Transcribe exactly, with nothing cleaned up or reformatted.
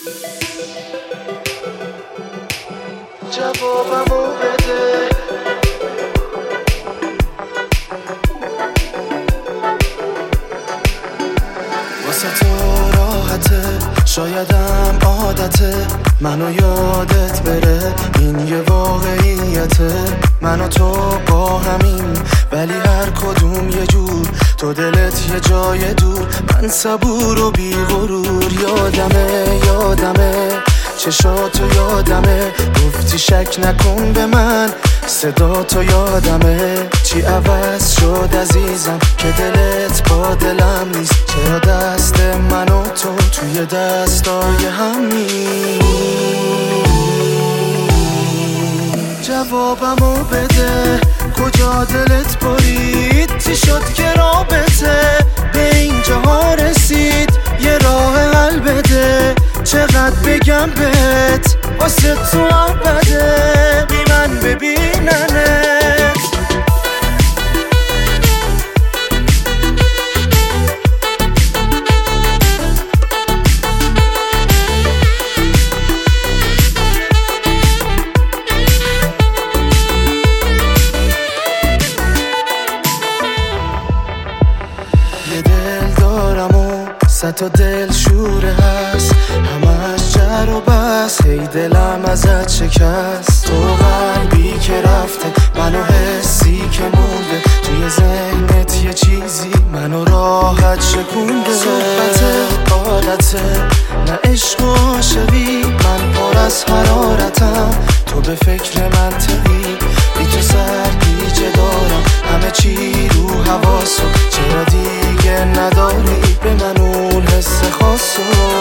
جوابمو بده. واسه تو راحته، شایدم عادته منو یادت بره، این یه واقعیته. من و تو با همین ولی هر کدوم یه جور، تو دلت یه جای دور، من صبور و بی غرور. یادمه یادمه چشاتو یادمه، گفتی شک نکن به من، صدا تو یادمه. چی عوض شد عزیزم که دلت با دلم نیست؟ چرا دست من و تو توی دستای هم نیست؟ جوابمو بده، کجا دلت برید؟ چی شد که رابطه به اینجاها رسید؟ یه راه حل بده، چقدر بگم بهت واسه تو عبده بی من ببیننت. یه دل دارم و صد تا دل شوره هست، همش جر و بس، هی دلم ازت شکست. تو قلبی که رفته، منو حسی که مونده، توی ذهنت یه چیزی منو راحت شکونده. صحبت عادته نه عشق و عاشقی، من پر از حرارتم، تو به فکر منطقی، بی تو سرگیجه دارم، همه چی رو حواسو، چرا دیگه نداری به من اون حس خاصو؟